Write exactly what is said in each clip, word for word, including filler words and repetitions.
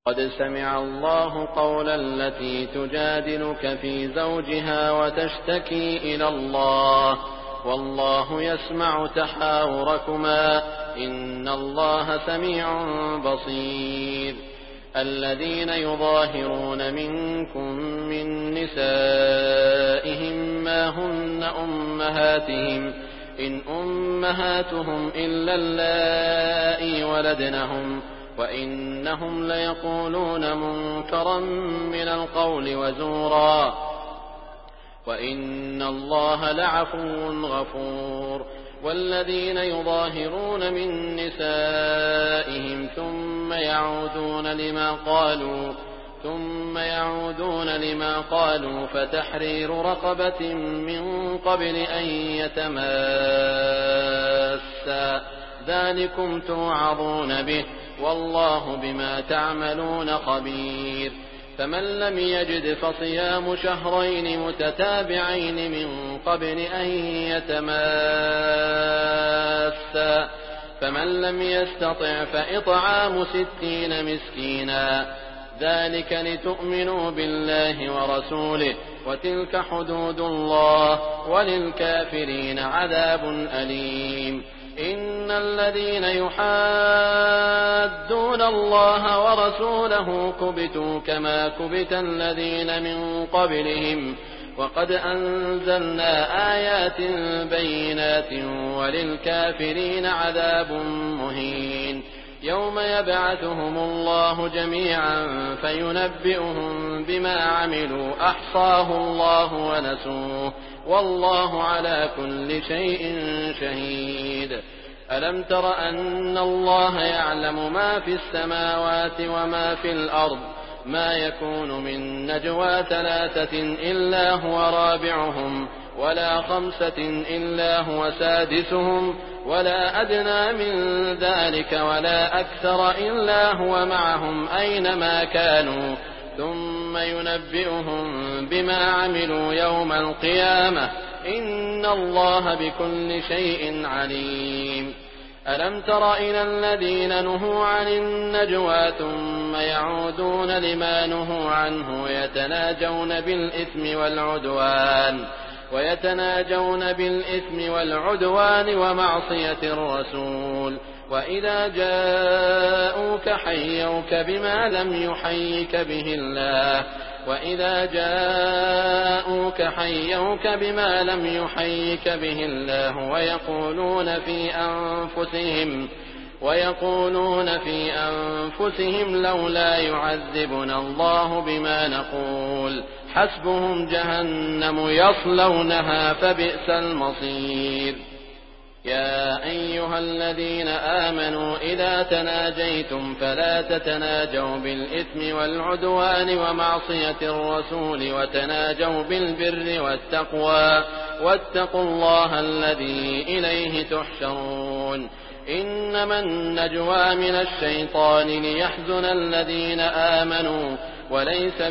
قد سمع الله قول التي تجادلك في زوجها وتشتكي إلى الله والله يسمع تحاوركما إن الله سميع بصير. الذين يظاهرون منكم من نسائهم ما هن أمهاتهم إن أمهاتهم إلا اللائي ولدنهم وإنهم ليقولون منكرا من القول وزورا وإن الله لعفو غفور. والذين يظاهرون من نسائهم ثم يعودون لما قالوا ثم يعودون لما قالوا فتحرير رقبة من قبل أن يتماسا ذلكم توعظون به والله بما تعملون خبير. فمن لم يجد فصيام شهرين متتابعين من قبل أن يتماسا فمن لم يستطع فإطعام ستين مسكينا ذلك لتؤمنوا بالله ورسوله وتلك حدود الله وللكافرين عذاب أليم. إن الذين يحادون الله ورسوله كبتوا كما كبت الذين من قبلهم وقد أنزلنا آيات بينات وللكافرين عذاب مهين. يوم يبعثهم الله جميعا فينبئهم بما عملوا أحصاه الله ونسوه والله على كل شيء شهيد. ألم تر أن الله يعلم ما في السماوات وما في الأرض ما يكون من نجوى ثلاثة إلا هو رابعهم ولا خمسة إلا هو سادسهم ولا أدنى من ذلك ولا أكثر إلا هو معهم أينما كانوا ثم ينبئهم بما عملوا يوم القيامة إن الله بكل شيء عليم. ألم تر إلى الذين نهوا عن النجوى ثم يعودون لما نهوا عنه ويتناجون بالإثم والعدوان ويتناجون بالإثم والعدوان ومعصية الرسول وإذا جاءوك حيوك بما لم يحيك به الله وإذا جاءوك حيوك بما لم يحيك به الله ويقولون في أنفسهم ويقولون في أنفسهم لولا يعذبنا الله بما نقول حسبهم جهنم يصلونها فبئس المصير. يا أيها الذين آمنوا إذا تناجيتم فلا تتناجوا بالإثم والعدوان ومعصية الرسول وتناجوا بالبر والتقوى واتقوا الله الذي إليه تحشرون. إنما النجوى من الشيطان ليحزن الذين آمنوا وليس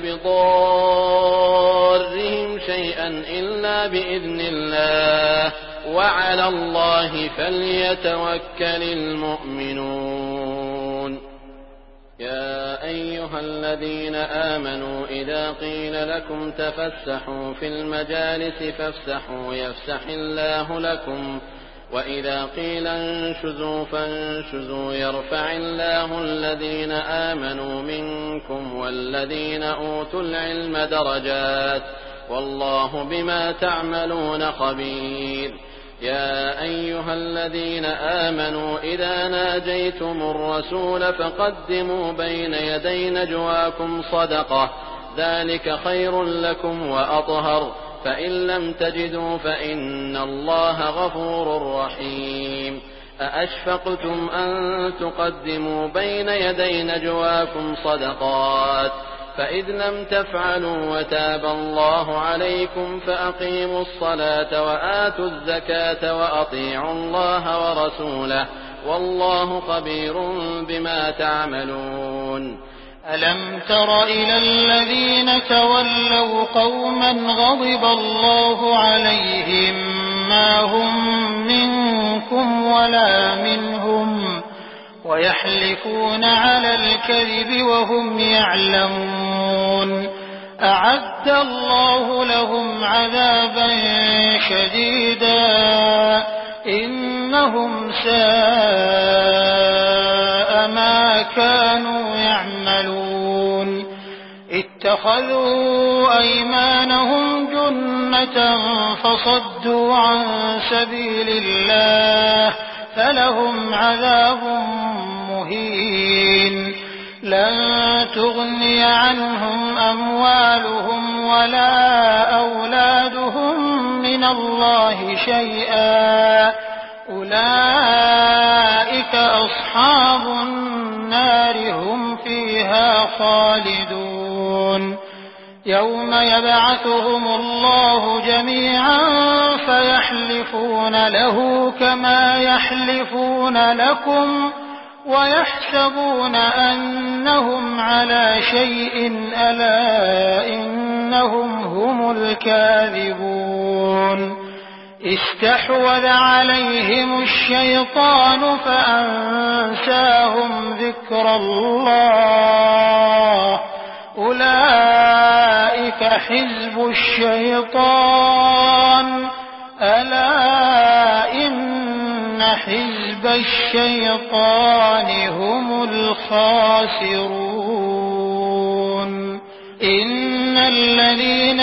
بضارهم شيئا إلا بإذن الله وعلى الله فليتوكل المؤمنون. يا أيها الذين آمنوا إذا قيل لكم تفسحوا في المجالس فافسحوا يفسح الله لكم وإذا قيل انشزوا فانشزوا يرفع الله الذين آمنوا منكم والذين أوتوا العلم درجات والله بما تعملون خبير. يا أيها الذين آمنوا إذا ناجيتم الرسول فقدموا بين يدي نجواكم صدقة ذلك خير لكم وأطهر فإن لم تجدوا فإن الله غفور رحيم. أأشفقتم أن تقدموا بين يدي نجواكم صدقات فإذ لم تفعلوا وتاب الله عليكم فأقيموا الصلاة وآتوا الزكاة وأطيعوا الله ورسوله والله خبير بما تعملون. ألم تر إلى الذين تولوا قوما غضب الله عليهم ما هم منكم ولا منهم ويحلفون على الكذب وهم يعلمون أعد الله لهم عذابا شديدا إنهم ساء ما كانوا يعملون اتخذوا أيمانهم جنة فصدوا عن سبيل الله فلهم عذاب مهين لن تغني عنهم أموالهم ولا أولادهم من الله شيئا أولئك أصحاب النار هم فيها خالدون يوم يبعثهم الله جميعا فيحلفون له كما يحلفون لكم ويحسبون أنهم على شيء ألا إنهم هم الكاذبون استحوذ عليهم الشيطان فأنساهم ذكر الله أولئك حزب الشيطان ألا إن حزب الشيطان هم الخاسرون إن الذين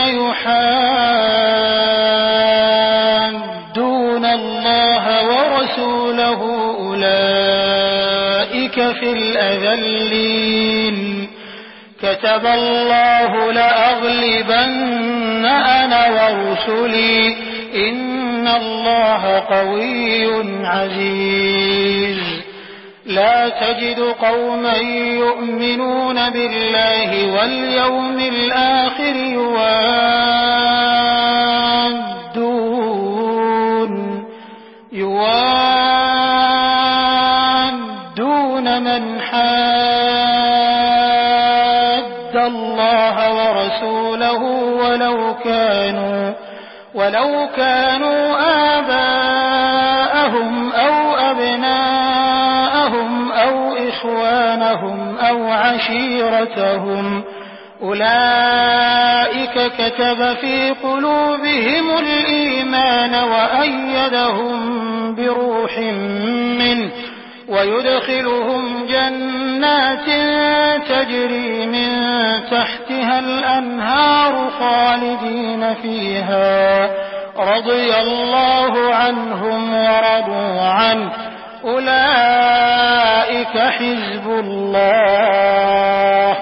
يحادون الله ورسوله أولئك في الأذلين كتب الله لأغلبن أنا ورسلي إن الله قوي عزيز لا تجد قوما يؤمنون بالله واليوم الآخر يوادون يوادون من حاد الله ورسوله ولو كانوا ولو كانوا آباءهم أو أبناءهم أو إخوانهم أو عشيرتهم أولئك كتب في قلوبهم الإيمان وأيدهم بروح منه ويدخلهم جنات تجري من تحتها الأنهار خالدين فيها رضي الله عنهم ورضوا عنه أولئك حزب الله